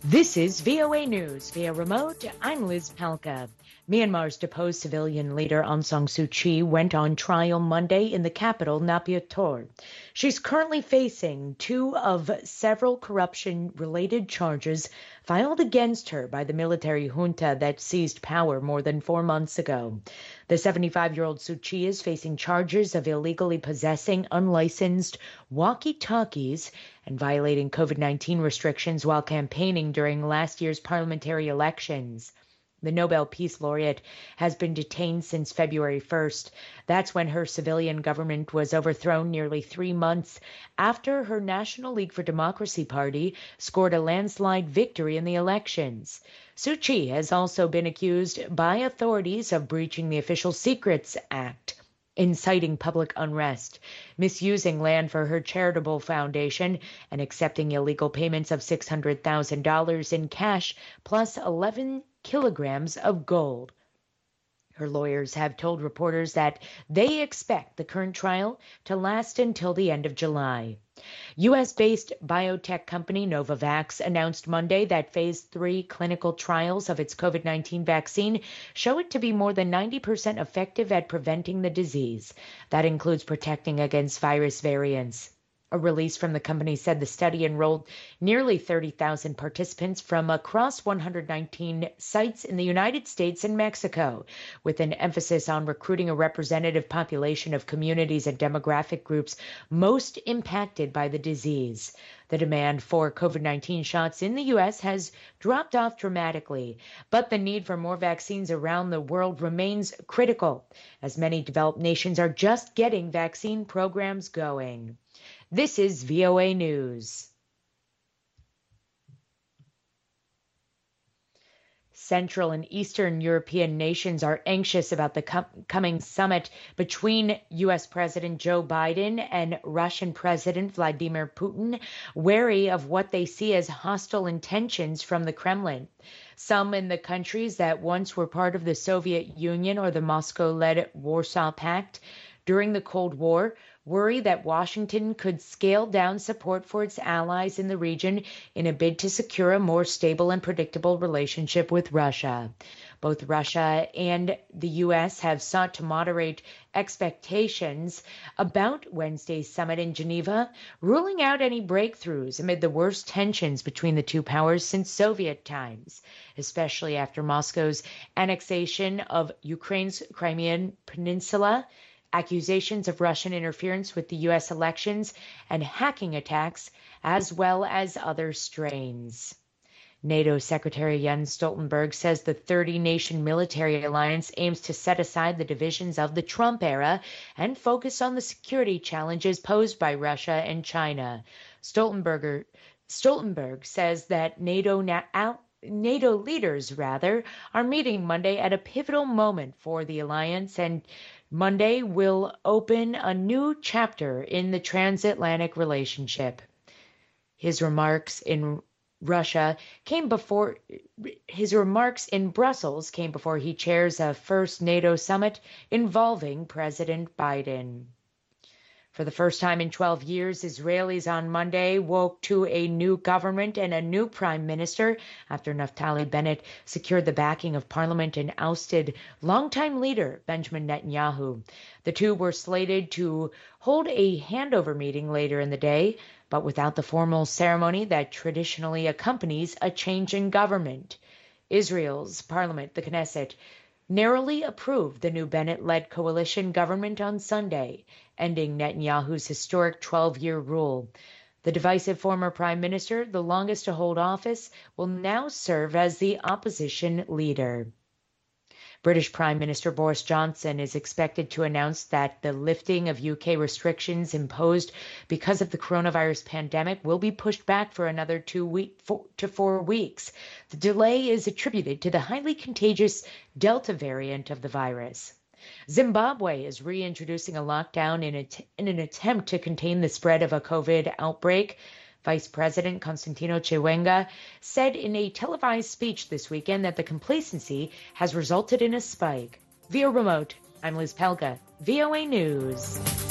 This is VOA News via remote. I'm Liz Palka. Myanmar's deposed civilian leader Aung San Suu Kyi went on trial Monday in the capital, Naypyidaw. She's currently facing two of several corruption-related charges filed against her by the military junta that seized power more than 4 months ago. The 75-year-old Suu Kyi is facing charges of illegally possessing unlicensed walkie-talkies and violating COVID-19 restrictions while campaigning during last year's parliamentary elections. The Nobel Peace Laureate has been detained since February 1st. That's when her civilian government was overthrown nearly 3 months after her National League for Democracy party scored a landslide victory in the elections. Suu Kyi has also been accused by authorities of breaching the Official Secrets Act, inciting public unrest, misusing land for her charitable foundation, and accepting illegal payments of $600,000 in cash plus 11 kilograms of gold. Her lawyers have told reporters that they expect the current trial to last until the end of July. U.S.-based biotech company Novavax announced Monday that phase 3 clinical trials of its COVID-19 vaccine show it to be more than 90% effective at preventing the disease. That includes protecting against virus variants. A release from the company said the study enrolled nearly 30,000 participants from across 119 sites in the United States and Mexico, with an emphasis on recruiting a representative population of communities and demographic groups most impacted by the disease. The demand for COVID-19 shots in the U.S. has dropped off dramatically, but the need for more vaccines around the world remains critical, as many developed nations are just getting vaccine programs going. This is VOA News. Central and Eastern European nations are anxious about the coming summit between U.S. President Joe Biden and Russian President Vladimir Putin, wary of what they see as hostile intentions from the Kremlin. Some in the countries that once were part of the Soviet Union or the Moscow-led Warsaw Pact during the Cold War worry that Washington could scale down support for its allies in the region in a bid to secure a more stable and predictable relationship with Russia. Both Russia and the U.S. have sought to moderate expectations about Wednesday's summit in Geneva, ruling out any breakthroughs amid the worst tensions between the two powers since Soviet times, especially after Moscow's annexation of Ukraine's Crimean Peninsula, accusations of Russian interference with the U.S. elections, and hacking attacks, as well as other strains. NATO Secretary Jens Stoltenberg says the 30-nation military alliance aims to set aside the divisions of the Trump era and focus on the security challenges posed by Russia and China. Stoltenberg says that NATO leaders are meeting Monday at a pivotal moment for the alliance, and Monday will open a new chapter in the transatlantic relationship. His remarks in Brussels came before he chairs a first NATO summit involving President Biden. For the first time in 12 years, Israelis on Monday woke to a new government and a new prime minister after Naftali Bennett secured the backing of parliament and ousted longtime leader Benjamin Netanyahu. The two were slated to hold a handover meeting later in the day, but without the formal ceremony that traditionally accompanies a change in government. Israel's parliament, the Knesset, narrowly approved the new Bennett-led coalition government on Sunday, ending Netanyahu's historic 12-year rule. The divisive former prime minister, the longest to hold office, will now serve as the opposition leader. British Prime Minister Boris Johnson is expected to announce that the lifting of UK restrictions imposed because of the coronavirus pandemic will be pushed back for another 2 to 4 weeks. The delay is attributed to the highly contagious Delta variant of the virus. Zimbabwe is reintroducing a lockdown in an attempt to contain the spread of a COVID outbreak. Vice President Constantino Chiwenga said in a televised speech this weekend that the complacency has resulted in a spike. Via remote, I'm Liz Pelka, VOA News.